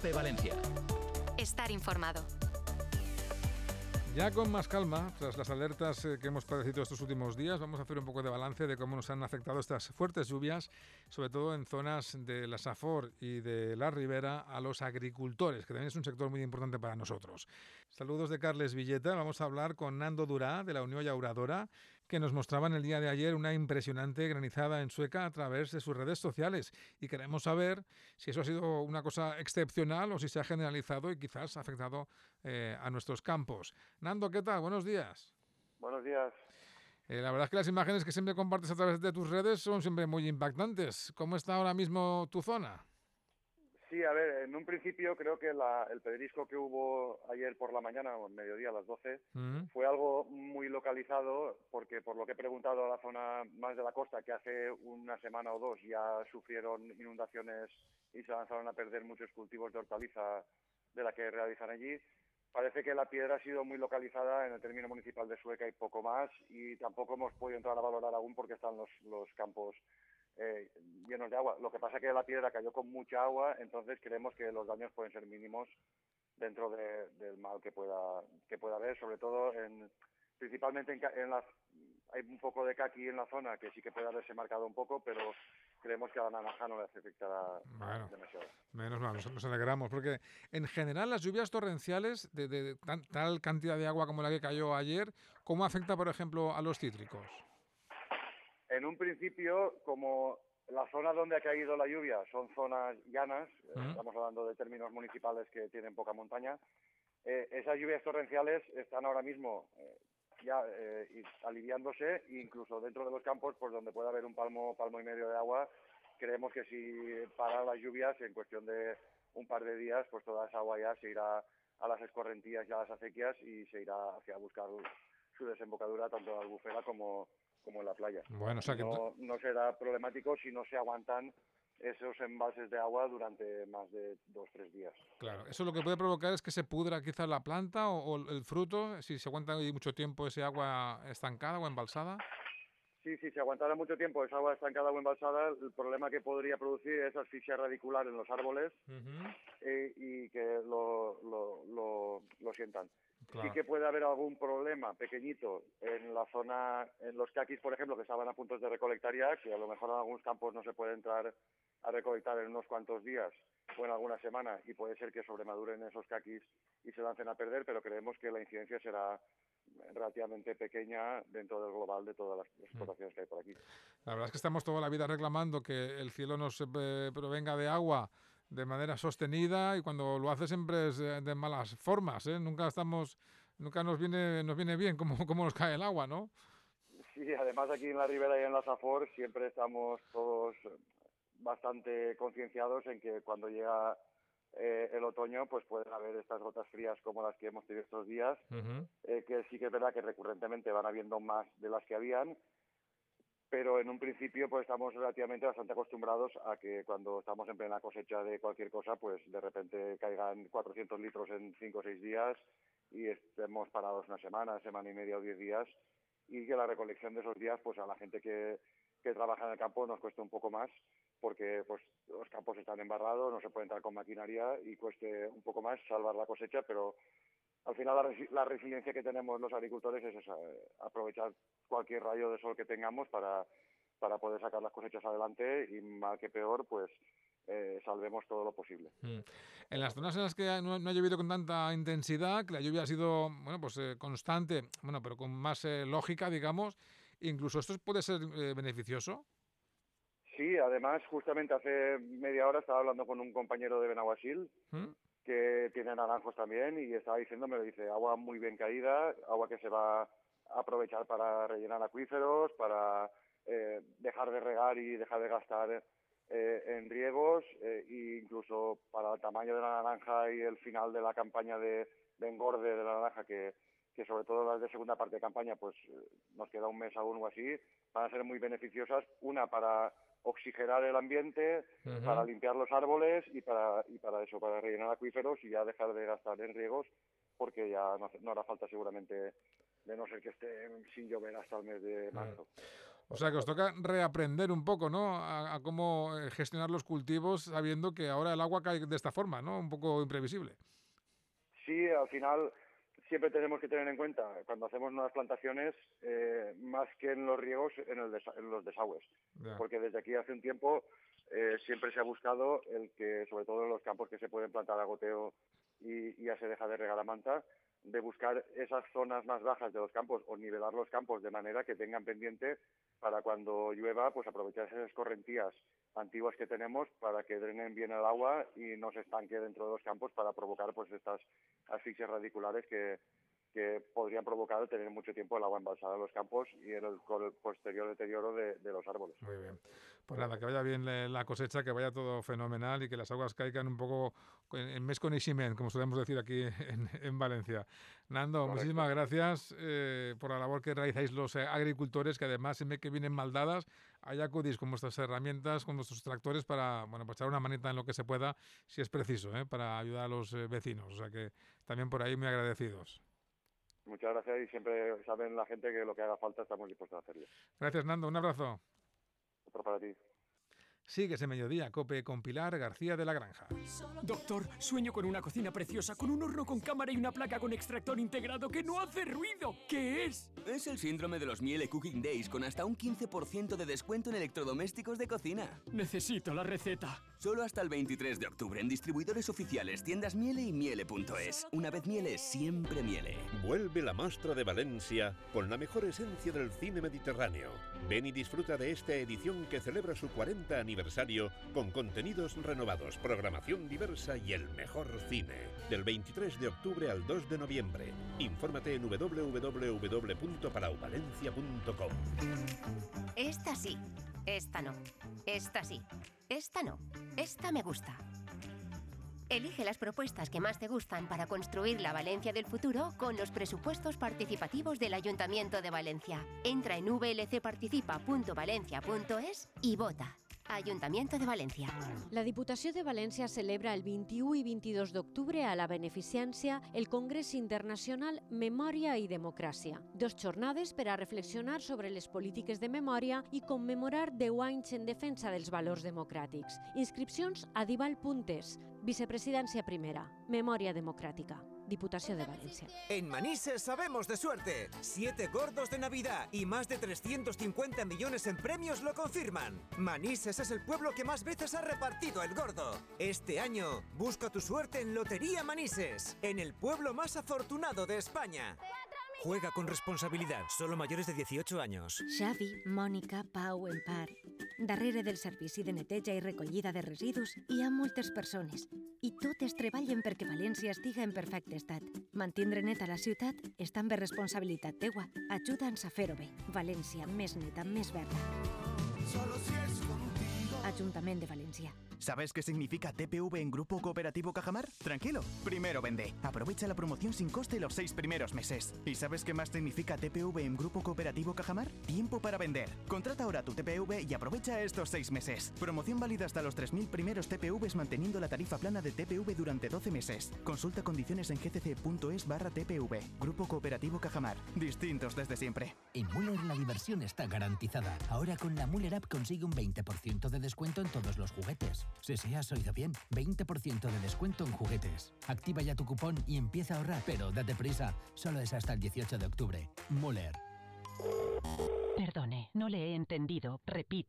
COPE Valencia. Estar informado. Ya con más calma, tras las alertas que hemos padecido estos últimos días, vamos a hacer un poco de balance de cómo nos han afectado estas fuertes lluvias, sobre todo en zonas de la Safor y de la Ribera, a los agricultores, que también es un sector muy importante para nosotros. Saludos de Carles Villeta. Vamos a hablar con Nando Durá, de la Unión Llauradora, que nos mostraba en el día de ayer una impresionante granizada en Sueca a través de sus redes sociales. Y queremos saber si eso ha sido una cosa excepcional o si se ha generalizado y quizás ha afectado a nuestros campos. Nando, ¿qué tal? Buenos días. Buenos días. La verdad es que las imágenes que siempre compartes a través de tus redes son siempre muy impactantes. ¿Cómo está ahora mismo tu zona? Sí, a ver, en un principio creo que el pedrisco que hubo ayer por la mañana, o en mediodía a las 12, fue algo muy localizado, porque por lo que he preguntado a la zona más de la costa, que hace una semana o dos ya sufrieron inundaciones y se lanzaron a perder muchos cultivos de hortaliza de la que realizan allí. Parece que la piedra ha sido muy localizada en el término municipal de Sueca y poco más, y tampoco hemos podido entrar a valorar aún porque están los campos llenos de agua. Lo que pasa es que la piedra cayó con mucha agua, entonces creemos que los daños pueden ser mínimos dentro del mal que pueda haber, sobre todo principalmente hay un poco de caqui en la zona que sí que puede haberse marcado un poco, pero creemos que a la naranja no les afectará demasiado. Menos mal, nos alegramos, porque en general las lluvias torrenciales de tal cantidad de agua como la que cayó ayer, ¿cómo afecta, por ejemplo, a los cítricos? En un principio, como la zona donde ha caído la lluvia son zonas llanas, estamos hablando de términos municipales que tienen poca montaña, esas lluvias torrenciales están ahora mismo ya aliviándose, incluso dentro de los campos, pues donde puede haber un palmo y medio de agua. Creemos que si paran las lluvias, en cuestión de un par de días, pues toda esa agua ya se irá a las escorrentías y a las acequias y se irá hacia buscar su desembocadura tanto en la Albufera como en la playa. Bueno, o sea que no será problemático si no se aguantan esos embalses de agua durante más de 2-3 días. Claro, eso lo que puede provocar es que se pudra quizás la planta o el fruto, si se aguanta mucho tiempo ese agua estancada o embalsada. Sí, si se aguantara mucho tiempo esa agua estancada o embalsada, el problema que podría producir es asfixia radicular en los árboles y que lo sientan. Claro. Sí que puede haber algún problema pequeñito en la zona, en los caquis, por ejemplo, que estaban a punto de recolectar ya, que a lo mejor en algunos campos no se puede entrar a recolectar en unos cuantos días o en alguna semana, y puede ser que sobremaduren esos caquis y se lancen a perder, pero creemos que la incidencia será relativamente pequeña dentro del global de todas las explotaciones que hay por aquí. La verdad es que estamos toda la vida reclamando que el cielo nos provenga de agua de manera sostenida, y cuando lo hace siempre es de malas formas, ¿eh? Nunca nos viene bien cómo nos cae el agua, ¿no? Sí, además aquí en la Ribera y en la Safor siempre estamos todos bastante concienciados en que cuando llega el otoño, pues pueden haber estas gotas frías como las que hemos tenido estos días, que sí que es verdad que recurrentemente van habiendo más de las que habían, pero en un principio pues estamos relativamente bastante acostumbrados a que cuando estamos en plena cosecha de cualquier cosa, pues de repente caigan 400 litros en 5 o 6 días y estemos parados una semana y media o 10 días, y que la recolección de esos días, pues a la gente que trabaja en el campo nos cueste un poco más, porque pues los campos están embarrados, no se puede entrar con maquinaria y cueste un poco más salvar la cosecha, pero al final la resiliencia que tenemos los agricultores es esa, aprovechar cualquier rayo de sol que tengamos para poder sacar las cosechas adelante, y mal que peor, pues salvemos todo lo posible. En las zonas en las que no ha llovido con tanta intensidad, que la lluvia ha sido constante, pero con más lógica, digamos, incluso esto puede ser beneficioso. Sí, además, justamente hace media hora estaba hablando con un compañero de Benaguasil, que tiene naranjos también, y estaba diciéndome, dice, agua muy bien caída, agua que se va a aprovechar para rellenar acuíferos, para dejar de regar y dejar de gastar en riegos, e incluso para el tamaño de la naranja y el final de la campaña de engorde de la naranja, que sobre todo las de segunda parte de campaña, pues nos queda un mes aún o así, van a ser muy beneficiosas, una para oxigenar el ambiente, para limpiar los árboles y para eso, para rellenar acuíferos y ya dejar de gastar en riegos, porque ya no hará falta seguramente, de no ser que esté sin llover hasta el mes de marzo. O sea que os toca reaprender un poco, ¿no? A cómo gestionar los cultivos sabiendo que ahora el agua cae de esta forma, ¿no? Un poco imprevisible. Sí, al final siempre tenemos que tener en cuenta, cuando hacemos nuevas plantaciones, más que en los riegos, en los desagües. Ya. Porque desde aquí hace un tiempo siempre se ha buscado el que, sobre todo en los campos que se pueden plantar a goteo y ya se deja de regar a manta, de buscar esas zonas más bajas de los campos o nivelar los campos de manera que tengan pendiente para cuando llueva, pues aprovechar esas escorrentías antiguas que tenemos para que drenen bien el agua y no se estanque dentro de los campos para provocar pues estas asfixias radiculares que podrían provocar tener mucho tiempo el agua embalsada en los campos y con el posterior deterioro de los árboles. Muy bien. Pues nada, que vaya bien la cosecha, que vaya todo fenomenal y que las aguas caigan un poco en mes coneixement, como solemos decir aquí en Valencia. Nando, Correcto. muchísimas gracias por la labor que realizáis los agricultores, que además siempre que vienen mal dadas, ahí acudís con vuestras herramientas, con vuestros tractores para pues echar una manita en lo que se pueda, si es preciso, para ayudar a los vecinos. O sea que también por ahí muy agradecidos. Muchas gracias y siempre saben la gente que lo que haga falta estamos dispuestos a hacerlo. Gracias, Nando. Un abrazo. Otro para ti. Sigue ese mediodía, COPE con Pilar García de la Granja. Doctor, sueño con una cocina preciosa, con un horno con cámara y una placa con extractor integrado que no hace ruido. ¿Qué es? Es el síndrome de los Miele Cooking Days con hasta un 15% de descuento en electrodomésticos de cocina. Necesito la receta. Solo hasta el 23 de octubre en distribuidores oficiales, tiendas Miele y Miele.es. Una vez Miele, siempre Miele. Vuelve la Mostra de Valencia con la mejor esencia del cine mediterráneo. Ven y disfruta de esta edición que celebra su 40 aniversario con contenidos renovados, programación diversa y el mejor cine. Del 23 de octubre al 2 de noviembre. Infórmate en www.palauvalencia.com. Esta sí, esta no. Esta sí, esta no. Esta me gusta. Elige las propuestas que más te gustan para construir la Valencia del futuro con los presupuestos participativos del Ayuntamiento de Valencia. Entra en vlcparticipa.valencia.es y vota. Ayuntamiento de València. La Diputació de València celebra el 21 i 22 d'octubre a la beneficència el Congrés Internacional Memòria i Democràcia. 2 jornades per a reflexionar sobre les polítiques de memòria i commemorar 10 anys en defensa dels valors democràtics. Inscripcions a Dival.es, Vicepresidència Primera, Memòria Democràtica. Diputación de Valencia. En Manises sabemos de suerte. 7 gordos de Navidad y más de 350 millones en premios lo confirman. Manises es el pueblo que más veces ha repartido el gordo. Este año, busca tu suerte en Lotería Manises, en el pueblo más afortunado de España. Juega con responsabilidad, solo mayores de 18 años. Xavi, Mònica, Pau, Empar... Darrere del servici de neteja i recollida de residus hi ha moltes persones i totes treballen perquè València estiga en perfecte estat. Mantindre neta la ciutat és també responsabilitat teua. Ajuda'ns a fer-ho bé. València, més neta, més verda. Ajuntament de Valencia. ¿Sabes qué significa TPV en Grupo Cooperativo Cajamar? Tranquilo, primero vende. Aprovecha la promoción sin coste los 6 primeros meses. ¿Y sabes qué más significa TPV en Grupo Cooperativo Cajamar? Tiempo para vender. Contrata ahora tu TPV y aprovecha estos 6 meses. Promoción válida hasta los 3.000 primeros TPVs manteniendo la tarifa plana de TPV durante 12 meses. Consulta condiciones en gcc.es/TPV. Grupo Cooperativo Cajamar. Distintos desde siempre. En Müller la diversión está garantizada. Ahora con la Müller App consigue un 20% de descuento en todos los juguetes. Sí, has oído bien. 20% de descuento en juguetes. Activa ya tu cupón y empieza a ahorrar. Pero date prisa. Solo es hasta el 18 de octubre. Müller. Perdone, no le he entendido. Repita.